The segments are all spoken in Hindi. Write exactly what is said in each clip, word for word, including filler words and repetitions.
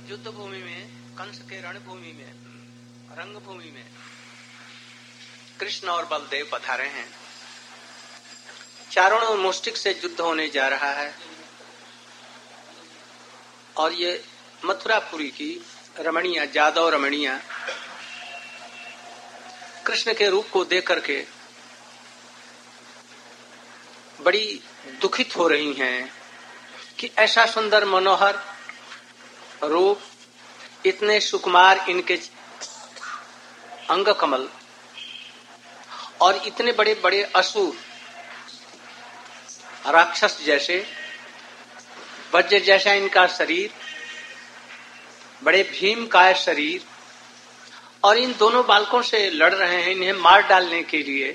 युद्ध भूमि में, कंस के रणभूमि में, रंगभूमि में कृष्ण और बलदेव पधारे हैं। चारों मुष्टिक से युद्ध होने जा रहा है और ये मथुरापुरी की रमणियां, जादव रमणियां कृष्ण के रूप को देख करके बड़ी दुखित हो रही हैं कि ऐसा सुंदर मनोहर रूप, इतने सुकुमार इनके अंग कमल और इतने बड़े बड़े असुर, राक्षस जैसे, वज्र जैसा इनका शरीर, बड़े भीम का शरीर, और इन दोनों बालकों से लड़ रहे हैं इन्हें मार डालने के लिए।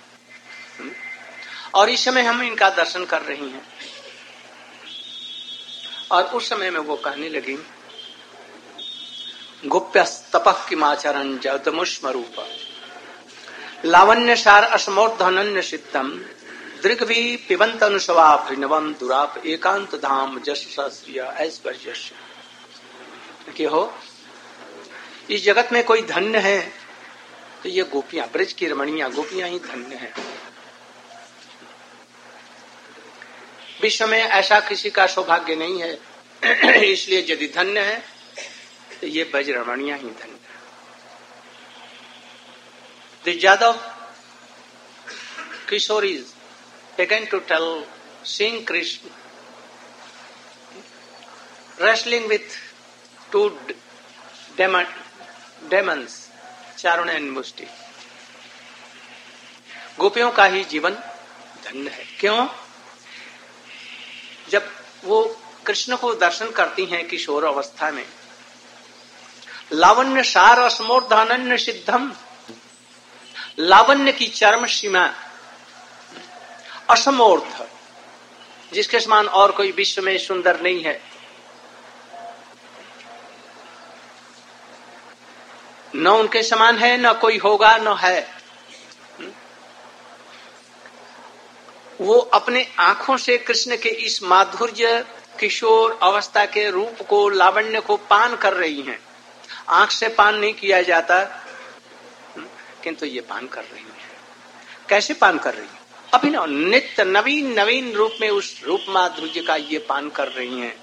और इस समय हम इनका दर्शन कर रही हैं। और उस समय में वो कहने लगी, गोप्यस्तपः किमाचरन् जगदमुष्म रूप लावण्य सार असमोर्धनन्य सिद्धम दृग्भि पिबंत अनुसवाभिनवम दुराप एकांत धाम जस्य ऐश्वर्य। कि हो इस जगत में कोई धन्य है तो ये गोपियां, ब्रज की रमणियां गोपियां ही धन्य है। विश्व में ऐसा किसी का सौभाग्य नहीं है, इसलिए यदि धन्य है तो ये ब्रज रमणियां ही धन्य है। The Jadav Kishoris began to tell, seeing Krishna wrestling with two demon, demons, Charun and Mushti. गोपियों का ही जीवन धन्य है। क्यों? जब वो कृष्ण को दर्शन करती हैं किशोर अवस्था में, लावण्य सार असमोर्धनन्य सिद्धम, लावण्य की चरम सीमा, असमोर्ध, जिसके समान और कोई विश्व में सुंदर नहीं है, न उनके समान है, न कोई होगा, न है। वो अपने आंखों से कृष्ण के इस माधुर्य किशोर अवस्था के रूप को, लावण्य को पान कर रही हैं। आंख से पान नहीं किया जाता, किंतु ये पान कर रही है। कैसे पान कर रही है? अभिनव नित्य नवीन नवीन रूप में उस रूप माधुर्य का ये पान कर रही हैं।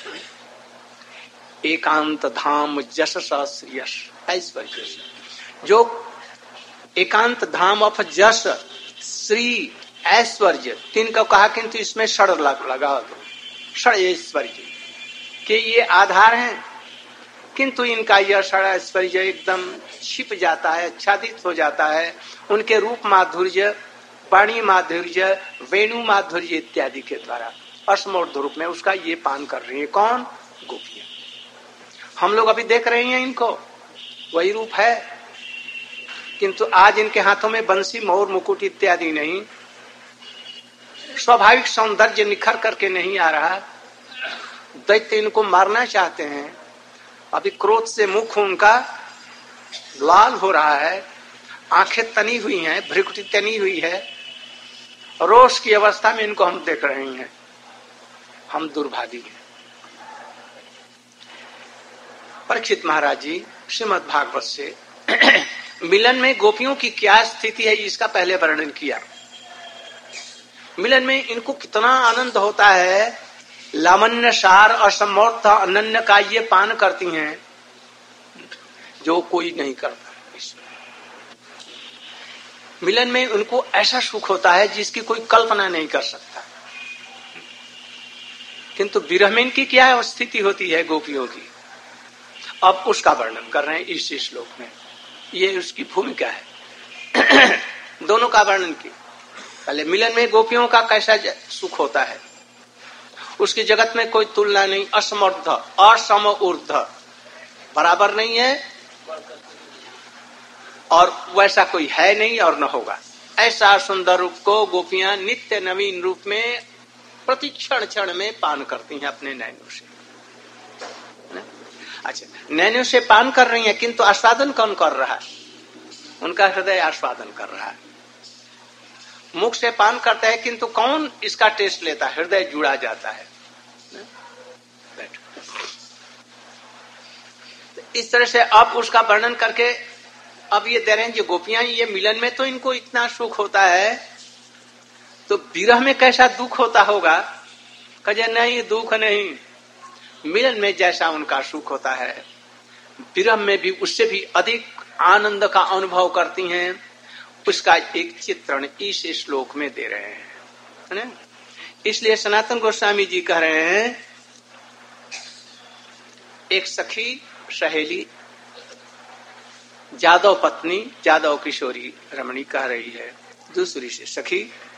एकांत धाम जस यश ऐश्वर्य, जो एकांत धाम ऑफ जस, श्री, ऐश्वर्य, तीन का कहा, किंतु इसमें षड लगा दो, षड ऐश्वर्य के ये आधार हैं, किंतु इनका यह षड ऐश्वर्य एकदम छिप जाता है, आच्छादित हो जाता है उनके रूप माधुर्य, वाणी माधुर्य, वेणु माधुर्य इत्यादि के द्वारा असमोर्ध रूप में उसका ये पान कर रही है। कौन? गोपियां। हम लोग अभी देख रहे हैं इनको, वही रूप है, किंतु आज इनके हाथों में बंसी, मोर, मुकुट इत्यादि नहीं, स्वाभाविक सौंदर्य निखर करके नहीं आ रहा। दैत्य इनको मारना चाहते हैं। अभी क्रोध से मुख उनका लाल हो रहा है, आंखें तनी हुई हैं, भ्रुकुटी तनी हुई है, रोष की अवस्था में इनको हम देख रहे हैं। हम दुर्भागी हैं। परीक्षित महाराज जी श्रीमद् भागवत से मिलन में गोपियों की क्या स्थिति है इसका पहले वर्णन किया। मिलन में इनको कितना आनंद होता है, लावण्य सार असमर्थ अनन्य का ये पान करती हैं जो कोई नहीं करता। मिलन में उनको ऐसा सुख होता है जिसकी कोई कल्पना नहीं कर सकता। किंतु विरह में इनकी क्या स्थिति होती है गोपियों की, अब उसका वर्णन कर रहे हैं इस श्लोक में। ये उसकी भूमिका है। दोनों का वर्णन की। पहले मिलन में गोपियों का कैसा सुख होता है, उसकी जगत में कोई तुलना नहीं, असमर्थ, असम ऊर्ध, बराबर नहीं है और वैसा कोई है नहीं और न होगा। ऐसा सुंदर रूप को गोपियां नित्य नवीन रूप में प्रति क्षण क्षण में पान करती हैं अपने नैनों से। अच्छा, नैनों से पान कर रही हैं, किंतु आस्वादन कौन कर रहा है? उनका हृदय आस्वादन कर रहा है। मुख से पान करता है, किंतु कौन इसका टेस्ट लेता है? हृदय जुड़ा जाता है। इस तरह से अब उसका वर्णन करके अब ये दे रहे हैं जो गोपियां ये मिलन में तो इनको इतना सुख होता है, तो विरह में कैसा दुख होता होगा। कहे नहीं दुख नहीं, मिलन में जैसा उनका सुख होता है विरह में भी उससे भी अधिक आनंद का अनुभव करती हैं। उसका एक चित्रण इस श्लोक में दे रहे हैं, है ना। इसलिए सनातन गोस्वामी जी कह रहे हैं एक सखी सहेली जादव पत्नी जादव किशोरी रमणी कह रही है दूसरी से, सखी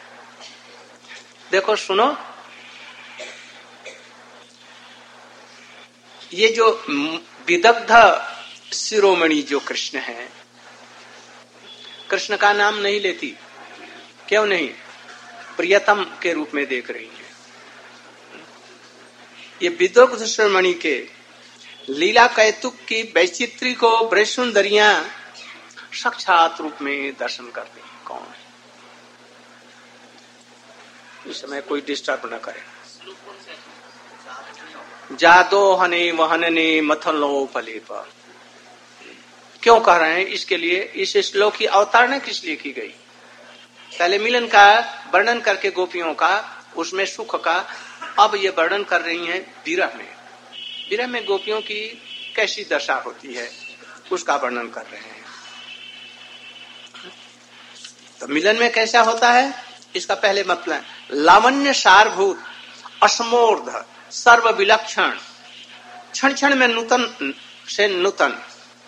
देखो सुनो, ये जो विदग्ध शिरोमणि जो कृष्ण है, कृष्ण का नाम नहीं लेती, क्यों नहीं, प्रियतम के रूप में देख रही है। ये विदग्ध शिरोमणि के लीला कैतुक की वैचित्री को ब्रजसुंदरियां साक्षात रूप में दर्शन करती हैं। कौन है? इस समय कोई डिस्टर्ब न करे। जादो हने वहनने मथलो फलेप, क्यों कह रहे हैं? इसके लिए इस श्लोक की अवतारणा किस लिए की गई? पहले मिलन का वर्णन करके गोपियों का, उसमें सुख का, अब ये वर्णन कर रही हैं विरह में। विरह में गोपियों की कैसी दशा होती है उसका वर्णन कर रहे हैं। तो मिलन में कैसा होता है इसका पहले मतलब, लावण्य सारभूत असमोर्ध सर्व विलक्षण, क्षण क्षण में नूतन से नूतन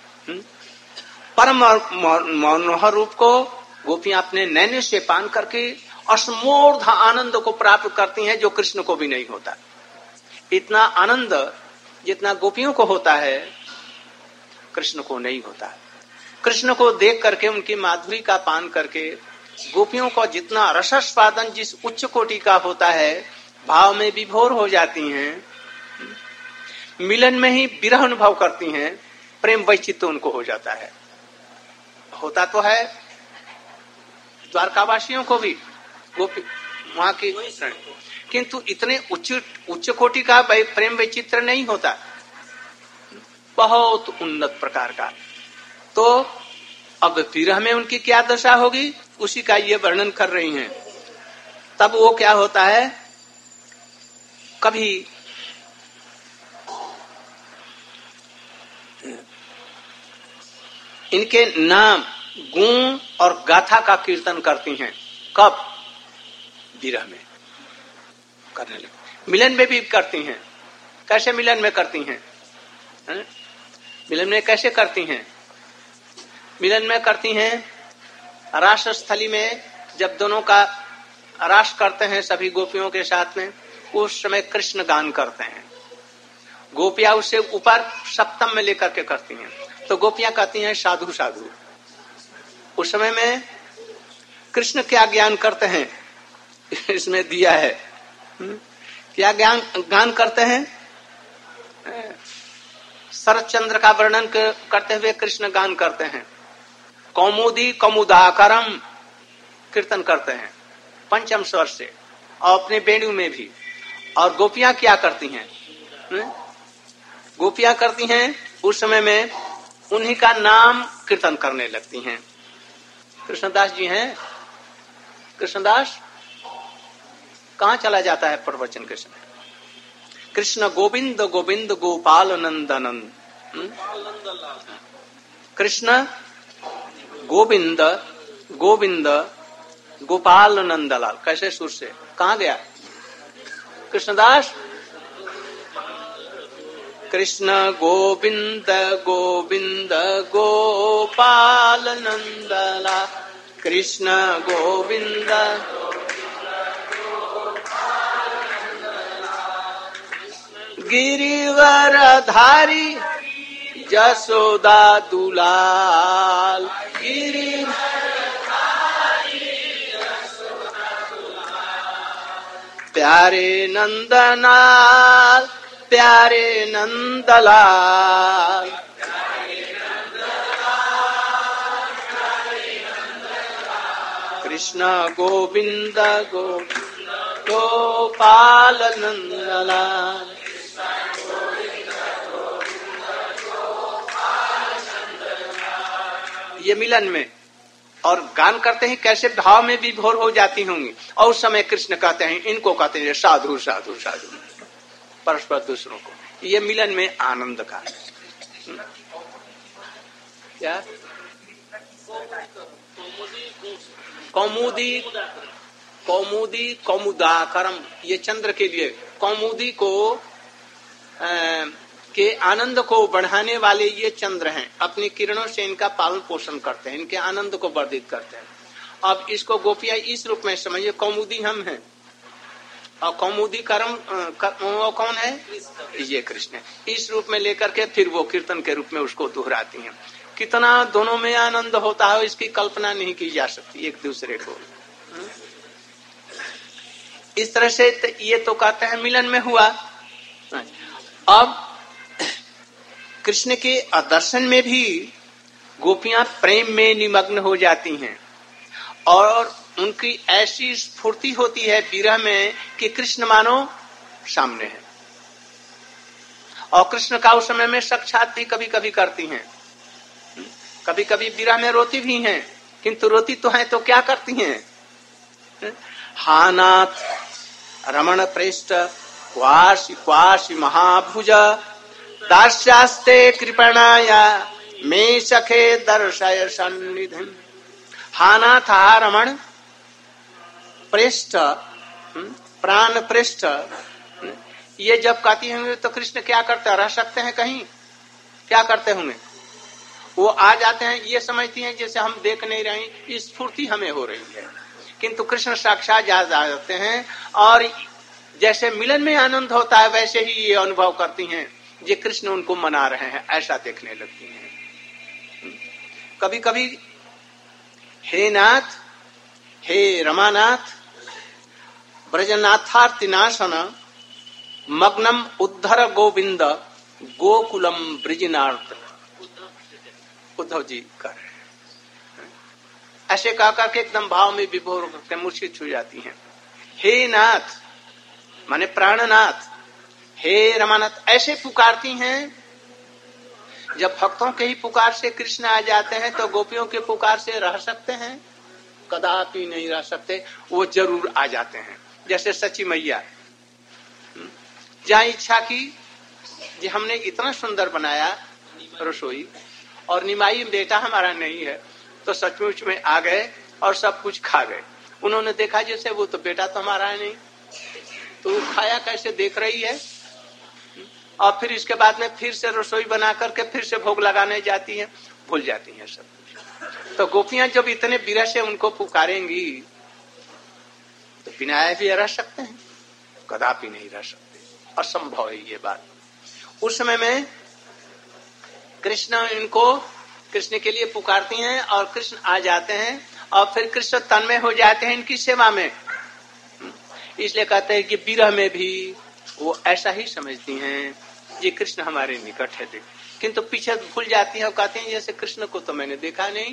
परम मनोहर रूप को गोपियां अपने नैने से पान करके असमोर्ध आनंद को प्राप्त करती हैं, जो कृष्ण को भी नहीं होता। इतना आनंद जितना गोपियों को होता है कृष्ण को नहीं होता। कृष्ण को देख करके, उनकी माधुरी का पान करके गोपियों को जितना रसस्वादन जिस उच्च कोटि का होता है, भाव में विभोर हो जाती हैं, मिलन में ही विरह अनुभव करती हैं, प्रेम वैचित्य उनको हो जाता है। होता तो है द्वारकावासियों को भी गोपी वहां की, किंतु इतने उच्च उच्च कोटि का प्रेम वैचित्र नहीं होता, बहुत उन्नत प्रकार का। तो अब विरह में उनकी क्या दशा होगी उसी का ये वर्णन कर रही हैं। तब वो क्या होता है, कभी इनके नाम गुण और गाथा का कीर्तन करती हैं। कब? विरह में करने लगे। मिलन में भी करती हैं। कैसे मिलन में करती हैं? है? मिलन में कैसे करती हैं? मिलन में करती हैं रास स्थली में, जब दोनों का रास करते हैं सभी गोपियों के साथ में, उस समय कृष्ण गान करते हैं। गोपियां उससे ऊपर सप्तम में लेकर के करती हैं, तो गोपियां कहती हैं साधु साधु। उस समय में कृष्ण क्या ज्ञान करते हैं इसमें दिया है। क्या ज्ञान गान करते हैं? शरद चंद्र का वर्णन करते हुए कृष्ण गान करते हैं। कौमुदी कौमुदाकरम कीर्तन करते हैं पंचम स्वर से, और अपने वेणु में भी। और गोपियां क्या करती हैं? गोपियां करती हैं उस समय में उन्हीं का नाम कीर्तन करने लगती हैं। कृष्णदास जी हैं, कृष्णदास कहाँ चला जाता है प्रवचन के समय? कृष्ण गोविंद गोविंद गोपाल नंदनंद, कृष्ण गोविंद गोविंद गोपाल नंदलाल। कैसे सुर से? कहाँ गया कृष्णदास? कृष्ण गोविंद गोविंद गोपाल नंदलाल, कृष्ण गोविंद गिरिवर धारी जसोदा दुलाल, गिरिवर धारी जसोदा दुलाल, प्यारे नंदलाल प्यारे नंदलाल, कृष्ण गोविंद गोविंद गोपाल नंदलाल, ये मिलन में, और गान करते हैं कैसे भाव में विभोर हो जाती होंगी। और उस समय कृष्ण कहते हैं, इनको कहते हैं साधु साधु साधु, परस्पर दूसरों को। ये मिलन में आनंद का क्या कौमुदी कौमुदी कौमुदाकरम, ये चंद्र के लिए कौमुदी को आ, के आनंद को बढ़ाने वाले ये चंद्र हैं। अपनी किरणों से इनका पालन पोषण करते हैं, इनके आनंद को वर्धित करते हैं। अब इसको गोपियां इस रूप में समझिए, कौमुदी हम हैं और कौमुदी कर्म वो कौन है? ये कृष्ण। इस रूप में लेकर के फिर वो कीर्तन के रूप में उसको दोहराती हैं। कितना दोनों में आनंद होता है इसकी कल्पना नहीं की जा सकती एक दूसरे को। इस तरह से ये तो कहते हैं मिलन में हुआ। अब कृष्ण के दर्शन में भी गोपियां प्रेम में निमग्न हो जाती हैं और उनकी ऐसी स्फूर्ति होती है विरह में कि कृष्ण मानो सामने है। और कृष्ण का उस समय में साक्षात भी कभी कभी करती हैं, कभी कभी विरह में रोती भी हैं, किंतु रोती तो है तो क्या करती हैं? हानाथ रमण प्रेष्ठ क्वासी क्वासी महाभुज दास्यास्ते कृपणाया मे सखे दर्शय सन्निधि। हानाथ रमण प्रेष्ठ प्राण प्रेष्ठ, ये जब कहती होंगे तो कृष्ण क्या करते रह सकते हैं? कहीं क्या करते होंगे? वो आ जाते हैं, ये समझती हैं जैसे हम देख नहीं रहे, स्फूर्ति हमें हो रही है, किंतु कृष्ण साक्षात जा जाते हैं और जैसे मिलन में आनंद होता है वैसे ही ये अनुभव करती हैं ये कृष्ण उनको मना रहे हैं, ऐसा देखने लगती हैं। कभी कभी हे नाथ, हे रमानाथ, ब्रजनाथार्तिनाशन मग्नम उद्धर गोविंद गोकुलम ब्रिजनाथ। उद्धव जी कर रहे हैं, ऐसे कह करके एकदम भाव में विभोर करके मूर्छित छू जाती हैं। हे नाथ माने प्राणनाथ, हे रमानाथ, ऐसे पुकारती हैं। जब भक्तों के ही पुकार से कृष्ण आ जाते हैं तो गोपियों के पुकार से रह सकते हैं? कदापि नहीं रह सकते, वो जरूर आ जाते हैं। जैसे सची मैया जहाँ इच्छा की जी हमने इतना सुंदर बनाया रसोई और निमाई बेटा हमारा नहीं है, तो सचमुच में आ गए और सब कुछ खा गए। उन्होंने देखा जैसे वो तो बेटा तो हमारा है नहीं, तो खाया कैसे देख रही है। और फिर इसके बाद में फिर से रसोई बना करके फिर से भोग लगाने जाती हैं, भूल जाती हैं सब कुछ। तो गोपियां जब इतने विरह से उनको पुकारेंगी तो बिना आए भी रह सकते हैं? कदापि नहीं रह सकते, असंभव है ये बात। उस समय में कृष्ण इनको कृष्ण के लिए पुकारती हैं और कृष्ण आ जाते हैं और फिर कृष्ण तन्मय हो जाते हैं इनकी सेवा में। इसलिए कहते हैं कि विरह में भी वो ऐसा ही समझती हैं ये कृष्ण हमारे निकट है, देख, किंतु पीछे भूल जाती है और कहती हैं जैसे कृष्ण को तो मैंने देखा नहीं।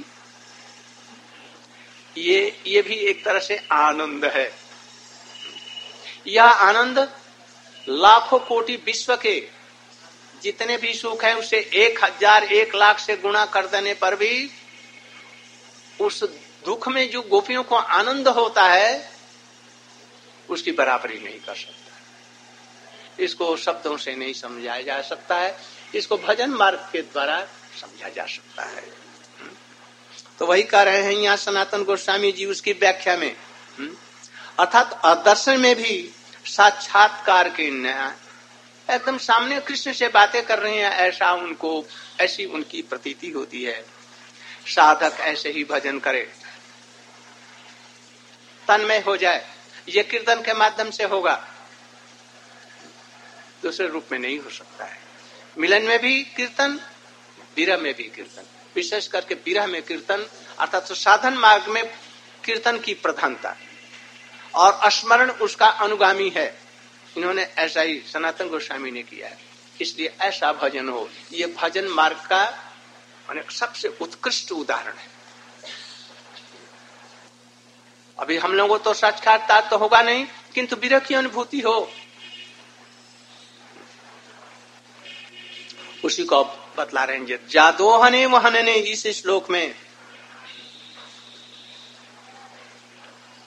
ये ये भी एक तरह से आनंद है। यह आनंद लाखों कोटि विश्व के जितने भी सुख है उसे एक हजार एक लाख से गुणा कर देने पर भी उस दुख में जो गोपियों को आनंद होता है उसकी बराबरी नहीं कर सकता। इसको शब्दों से नहीं समझाया जा सकता है, इसको भजन मार्ग के द्वारा समझा जा सकता है। तो वही कह रहे हैं यहाँ सनातन गोस्वामी जी उसकी व्याख्या में, अर्थात दर्शन में भी साक्षात्कार के न्याय एकदम सामने कृष्ण से बातें कर रहे हैं, ऐसा उनको ऐसी उनकी प्रतीति होती है। साधक ऐसे ही भजन करे, तन्मय हो जाए, ये कीर्तन के माध्यम से होगा, दूसरे रूप में नहीं हो सकता है। मिलन में भी कीर्तन, विरह में भी कीर्तन, विशेष करके विरह में कीर्तन, अर्थात तो साधन मार्ग में कीर्तन की प्रधानता और स्मरण उसका अनुगामी है। इन्होंने ऐसा ही सनातन गोस्वामी ने किया है, इसलिए ऐसा भजन हो। ये भजन मार्ग का माने सबसे उत्कृष्ट उदाहरण है। अभी हम लोगों तो साक्षात्कार तो होगा नहीं, किंतु विरह की अनुभूति हो, उसी को बतला रहे हैं। जादोहने वहनने इस श्लोक में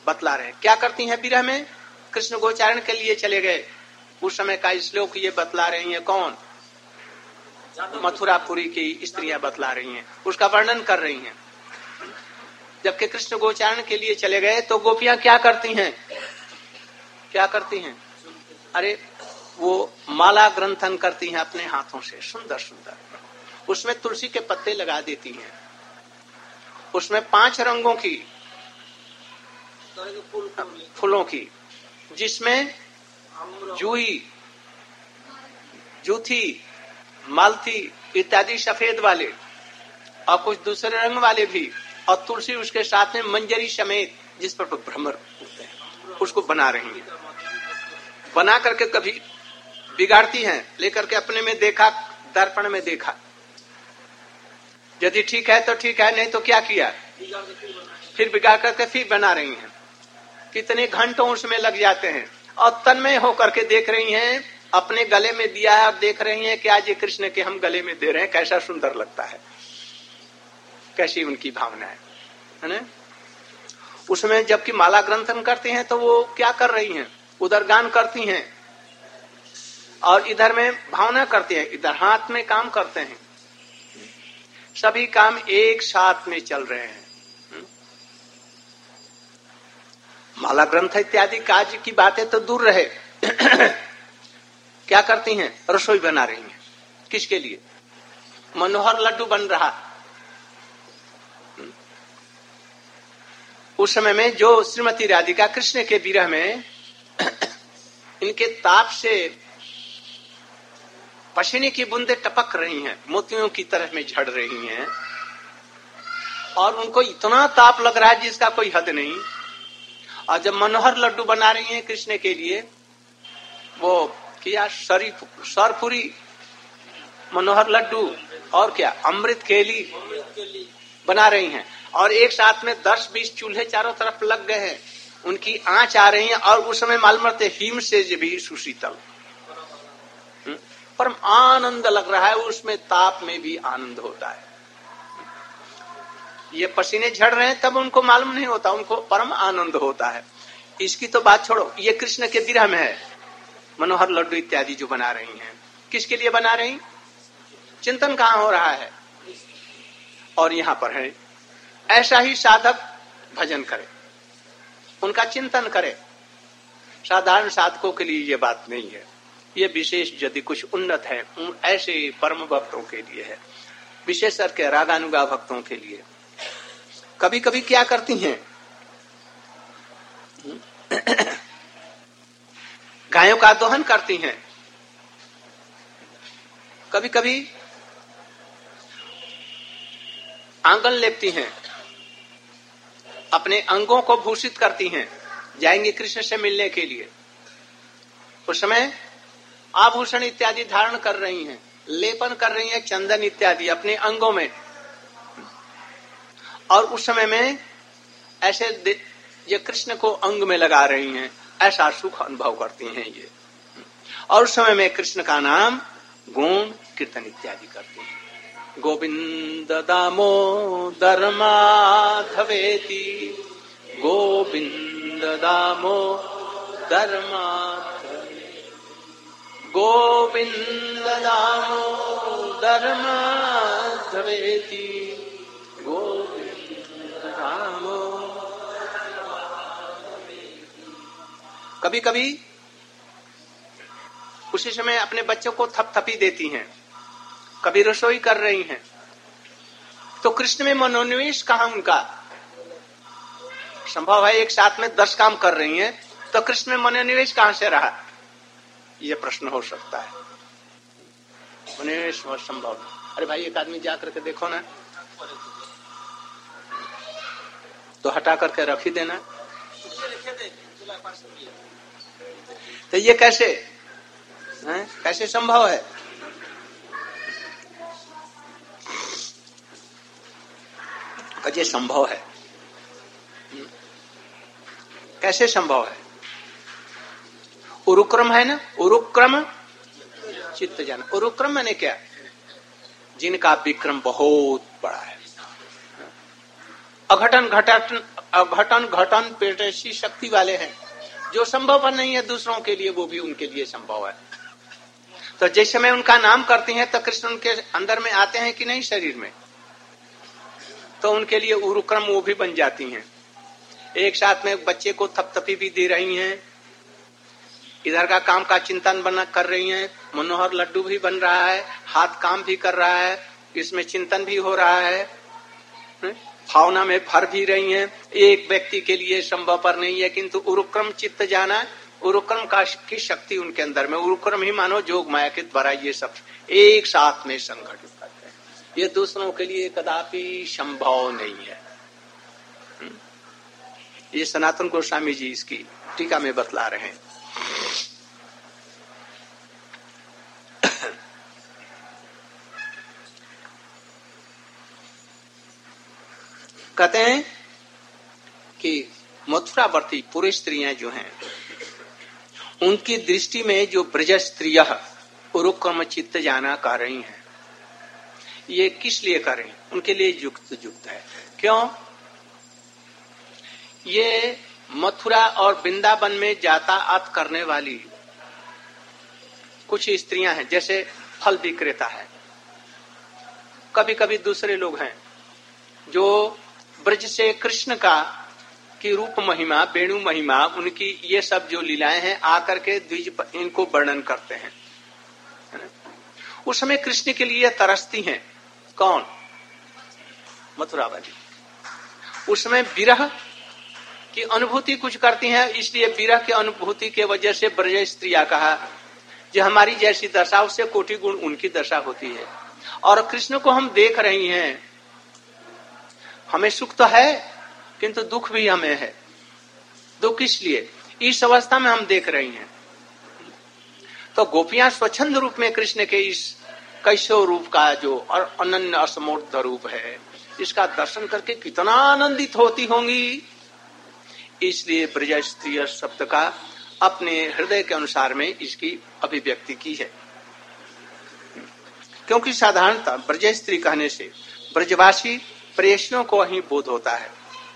बतला रहे हैं। क्या करती हैं विरह में? कृष्ण गोचारण के लिए चले गए, उस समय का श्लोक ये बतला रही हैं। कौन? मथुरापुरी की स्त्रियां बतला रही हैं, उसका वर्णन कर रही हैं। जबकि कृष्ण गोचारण के लिए चले गए तो गोपियां क्या करती हैं? क्या करती हैं? अरे वो माला ग्रंथन करती हैं अपने हाथों से, सुंदर सुंदर। उसमें तुलसी के पत्ते लगा देती हैं, उसमें पांच रंगों की फूलों की, जिसमें जूही, जूथी, मालती इत्यादि सफेद वाले और कुछ दूसरे रंग वाले भी, और तुलसी उसके साथ में मंजरी समेत, जिस पर भ्रमर होते हैं, उसको बना रही हैं। बना करके कभी बिगाड़ती हैं, लेकर के अपने में देखा, दर्पण में देखा, यदि ठीक है तो ठीक है, नहीं तो क्या किया, फिर बिगाड़ करके फिर बना रही हैं। कितने घंटों उसमें लग जाते हैं, और तन्मय होकर के देख रही हैं, अपने गले में दिया है और देख रही हैं कि आज ये कृष्ण के हम गले में दे रहे हैं, कैसा सुंदर लगता है, कैसी उनकी भावना है, है ना। उसमें जबकि माला ग्रंथन करती हैं तो वो क्या कर रही हैं? उधर गान करती हैं और इधर में भावना करती हैं, इधर हाथ में काम करते हैं। सभी काम एक साथ में चल रहे हैं। माला ग्रंथ इत्यादि कार्य की बातें तो दूर रहे, क्या करती हैं? रसोई बना रही हैं। किसके लिए? मनोहर लड्डू बन रहा। उस समय में जो श्रीमती राधिका कृष्ण के विरह में इनके ताप से पसीने की बूंदे टपक रही हैं, मोतियों की तरह में झड़ रही हैं, और उनको इतना ताप लग रहा है जिसका कोई हद नहीं। और जब मनोहर लड्डू बना रही हैं कृष्ण के लिए, वो किया शरीफ सरपुरी मनोहर लड्डू और क्या अमृत केली बना रही हैं, और एक साथ में दस बीस चूल्हे चारों तरफ लग गए हैं, उनकी आंच आ रही है, और उस समय मालूम पड़ते हिम से भी सुशीतल, परम आनंद लग रहा है, उसमें ताप में भी आनंद होता है। ये पसीने झड़ रहे हैं तब उनको मालूम नहीं होता, उनको परम आनंद होता है। इसकी तो बात छोड़ो, ये कृष्ण के विरह में है। मनोहर लड्डू इत्यादि जो बना रही हैं, किसके लिए बना रही? चिंतन कहाँ हो रहा है? और यहाँ पर है, ऐसा ही साधक भजन करे, उनका चिंतन करे। साधारण साधकों के लिए ये बात नहीं है, ये विशेष यदि कुछ उन्नत है ऐसे परम भक्तों के लिए है, विशेष करके रागानुगा भक्तों के लिए। कभी कभी क्या करती हैं, गायों का दोहन करती हैं, कभी कभी आंगन लेपती हैं, अपने अंगों को भूषित करती हैं, जाएंगे कृष्ण से मिलने के लिए। उस समय आभूषण इत्यादि धारण कर रही हैं, लेपन कर रही हैं, चंदन इत्यादि अपने अंगों में, और उस समय में ऐसे ये कृष्ण को अंग में लगा रही हैं, ऐसा सुख अनुभव करती हैं ये। और उस समय में कृष्ण का नाम गुण कीर्तन इत्यादि करती हैं। गोविंद दामोदर माधवेति, गोविंद दामोदर माधवेति, गोविंद दामोदर माधवेति, गोविंद दामोदर। कभी कभी उसी समय अपने बच्चों को थपथपी देती हैं, कभी रसोई कर रही हैं, तो कृष्ण में मनोनिवेश कहाँ उनका? संभव है एक साथ में दस काम कर रही हैं, तो कृष्ण में मनोनिवेश कहाँ से रहा? ये प्रश्न हो सकता है। मनोनिवेश संभव नहीं। अरे भाई एक आदमी जा करके देखो ना, तो हटा करके रख ही देना। तो ये कैसे है? कैसे संभव है? ये संभव है, कैसे संभव है? उरुक्रम है ना, उरुक्रम चित्त जाना। उरुक्रम मैंने क्या? जिनका विक्रम बहुत बड़ा है, अघटन घटन अघटन घटन पेटसी शक्ति वाले हैं। जो संभव नहीं है दूसरों के लिए वो भी उनके लिए संभव है। तो जिस समय उनका नाम करती हैं तो कृष्ण उनके अंदर में आते हैं कि नहीं शरीर में, तो उनके लिए उरुक्रम वो भी बन जाती हैं। एक साथ में बच्चे को थपथपी भी दे रही हैं, इधर का काम का चिंतन बना कर रही हैं, मनोहर लड्डू भी बन रहा है, हाथ काम भी कर रहा है, इसमें चिंतन भी हो रहा है, भावना में भर भी रही हैं। एक व्यक्ति के लिए संभव पर नहीं है, किंतु उरुक्रम चित्त जाना, उरुक्रम का की शक्ति उनके अंदर में, उरुक्रम ही मानो जोग माया के द्वारा ये सब एक साथ में संगठित करते हैं। ये दूसरों के लिए कदापि संभव नहीं है। ये सनातन गोस्वामी जी इसकी टीका में बतला रहे हैं। कहते हैं कि मथुरावर्ती पूरी स्त्रियां जो हैं उनकी दृष्टि में जो ब्रज स्त्रियां उरुक्रम चित्त जाना कर रही हैं, ये किस लिए कर रही हैं? उनके लिए युक्त युक्त है। क्यों? ये मथुरा और वृंदावन में यातायात करने वाली कुछ स्त्रियां हैं, जैसे फल विक्रेता है, कभी कभी दूसरे लोग हैं जो ब्रज से कृष्ण का की रूप महिमा, वेणु महिमा, उनकी ये सब जो लीलाएं हैं आकर के द्विज इनको वर्णन करते हैं। उस समय कृष्ण के लिए तरसती हैं। कौन? मथुरा वाली। उसमें विरह की अनुभूति कुछ करती हैं, इसलिए विरह की अनुभूति के वजह से ब्रज स्त्रिया कहा। जो हमारी जैसी दशा उससे कोटि गुण उनकी दशा होती है। और कृष्ण को हम देख रही हैं, हमें सुख तो है किंतु दुख भी हमें है। दुख इसलिए इस अवस्था में हम देख रही हैं। तो गोपियां स्वच्छंद रूप में कृष्ण के इस कैशोर रूप का जो और अनन्य असमूर्त रूप है, इसका दर्शन करके कितना आनंदित होती होंगी। इसलिए ब्रज स्त्रिय शब्द का अपने हृदय के अनुसार में इसकी अभिव्यक्ति की है। क्योंकि साधारणतः ब्रज स्त्री कहने से ब्रजवासी प्रेषियों को ही बोध होता है।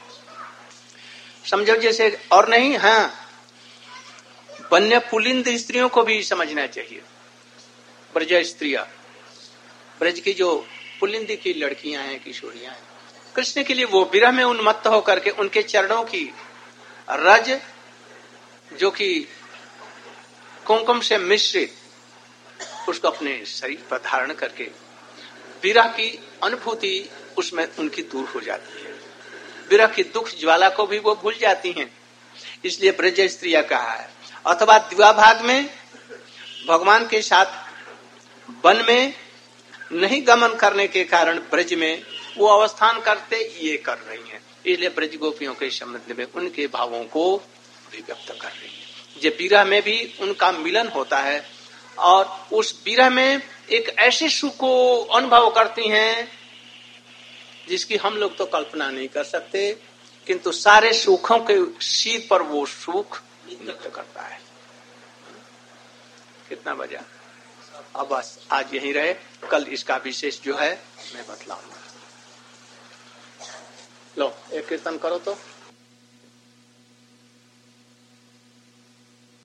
समझो जैसे और नहीं, हाँ, वन्य पुलिंद स्त्रियों को भी समझना चाहिए। ब्रज स्त्रियां, ब्रज की जो पुलिंद की लड़कियां हैं, किशोरियां हैं, कृष्ण के लिए वो विरह में उन्मत्त होकर के उनके चरणों की रज जो कि कुमकुम से मिश्रित उसको अपने शरीर पर धारण करके विरह की अनुभूति उसमें उनकी दूर हो जाती है। विरह की दुख ज्वाला को भी वो भूल जाती हैं। इसलिए ब्रज स्त्रियां कहा है। अथवा द्विवा भाग में भगवान के साथ वन में नहीं गमन करने के कारण ब्रज में वो अवस्थान करते ये कर रही हैं। इसलिए ब्रज गोपियों के संबंध में उनके भावों को अभिव्यक्त कर रही है। जो विरह में भी उनका मिलन होता है और उस विरह में एक ऐसे सुख को अनुभव करती हैं जिसकी हम लोग तो कल्पना नहीं कर सकते, किंतु सारे सुखों के सिर पर वो सुख नृत्य करता है। कितना बजा? अब बस आज यहीं रहे, कल इसका विशेष जो है मैं बतलाऊंगा। लो एक कीर्तन करो तो।